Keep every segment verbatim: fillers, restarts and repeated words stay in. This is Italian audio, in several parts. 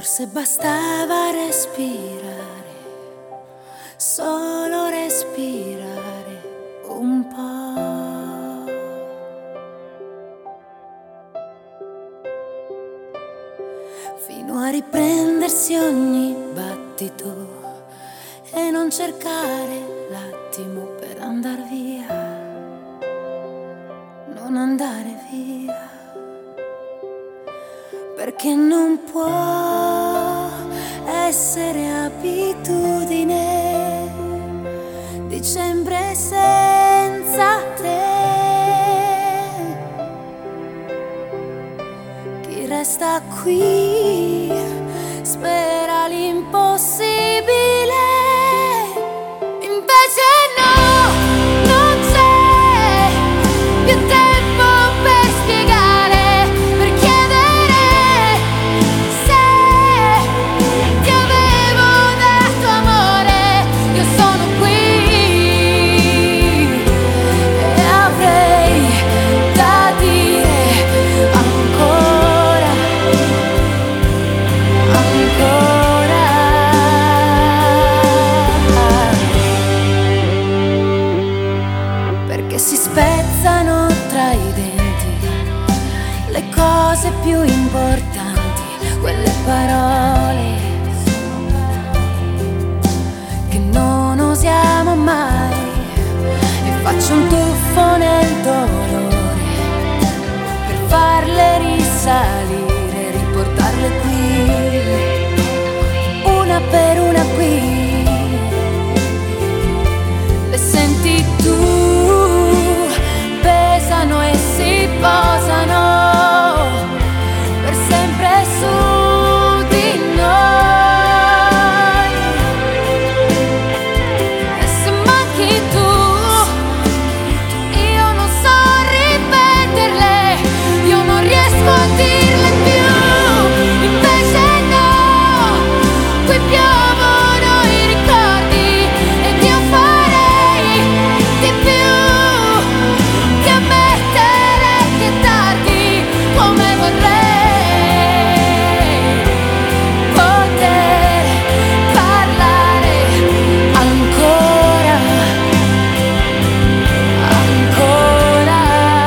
Forse bastava respirare, solo respirare un po'. Fino a riprendersi ogni battito e non cercare l'attimo per andar via, non andare via. Perché non può essere abitudine dicembre senza te. Chi resta qui spera l'impossibile, invece no, non c'è più tempo per spiegare, per chiedere se ti avevo dato amore. Io sono qui e avrei da dire ancora, ancora. Perché si spezzano tra i denti le cose più importanti, quelle parole che non usiamo mai, e faccio un tuffo nel dolore per farle risalire, riportarle qui, una per una qui. Le senti tu, pesano e si posano per sempre su di noi. E se manchi tu, io non so ripeterle, io non riesco a dirle più. Invece no, qui piovono i ricordi ed io farei di più che ammettere che è tardi, come vorrei poter parlare ancora, ancora.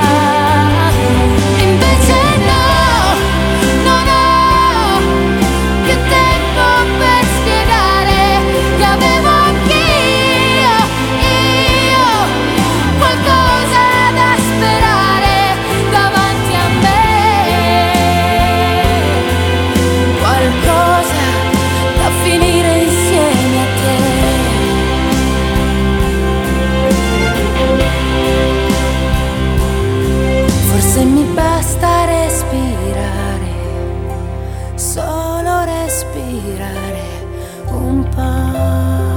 Invece no, non ho più tempo per spiegare che avevo anch'io, io, qualcosa da sperare davanti a me, qualcosa da finire insieme a te. Forse mi basta respirare, solo respirare un po'.